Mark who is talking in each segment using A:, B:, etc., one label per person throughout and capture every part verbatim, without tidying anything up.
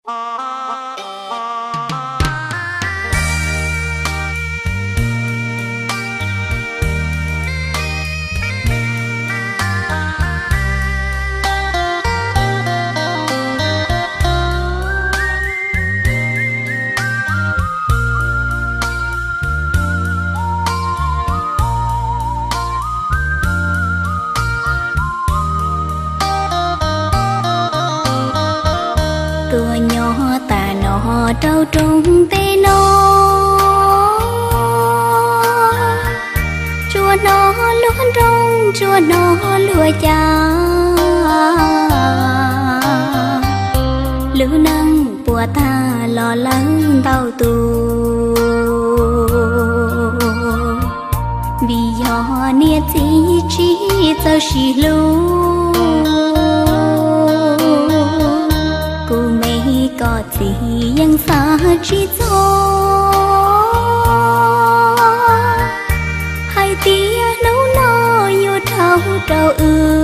A: Tua nhỏ ta nó trâu trung tê nó chua nó luôn trong chua nó lùa cha lũ năng bùa ta lo lắng đau tù vì họ nia chỉ chỉ cho xì lũ có gì yang xa chỉ cho hai tia nấu nó yêu thao trâu ư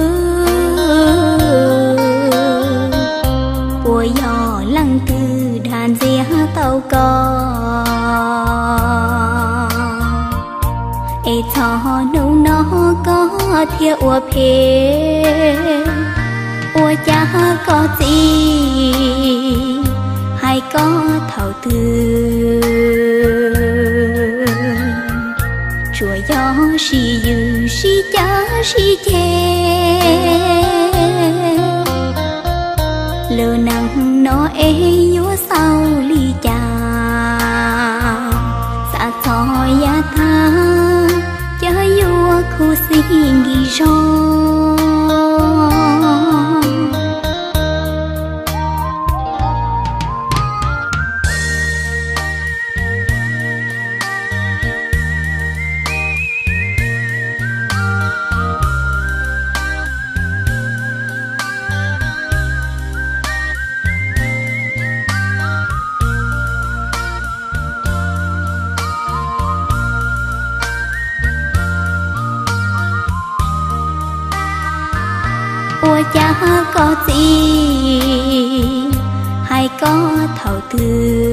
A: bùa gió lăng từ đàn dĩa tàu co ê cho nấu nó có thiệt ua phê ua cha có gì hay có thầu tư chùa gió xì dư xì chá xì chê lơ nắng nó ê vua sau ly cha xa cho ya tha chá vua khu xì nghi rong ua cha có gì hay có thầu tư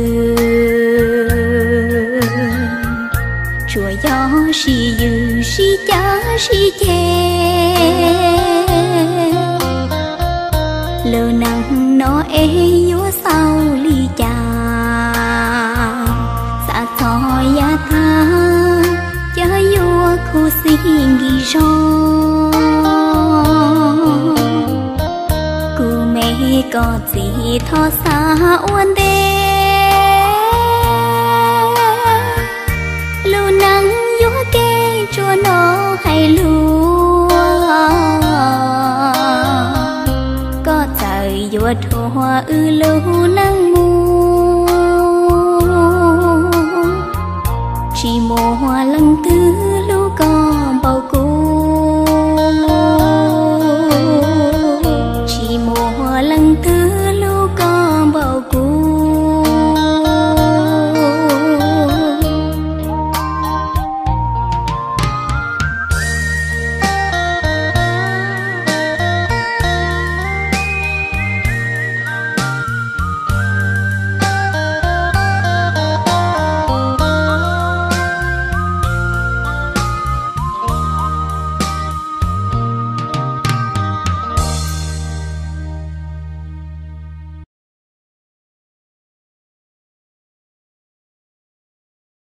A: chùa gió xì dư xì chá xì chê lơ nắng nó ê vua sau ly cha xa cho ya tha chá vua khu xì nghi rong có gì thọ xa uốn đê lưu nắng vua kê chua nó hay lúa có trời vua thua ư lưu nắng mù chỉ mùa lăng tư lưu con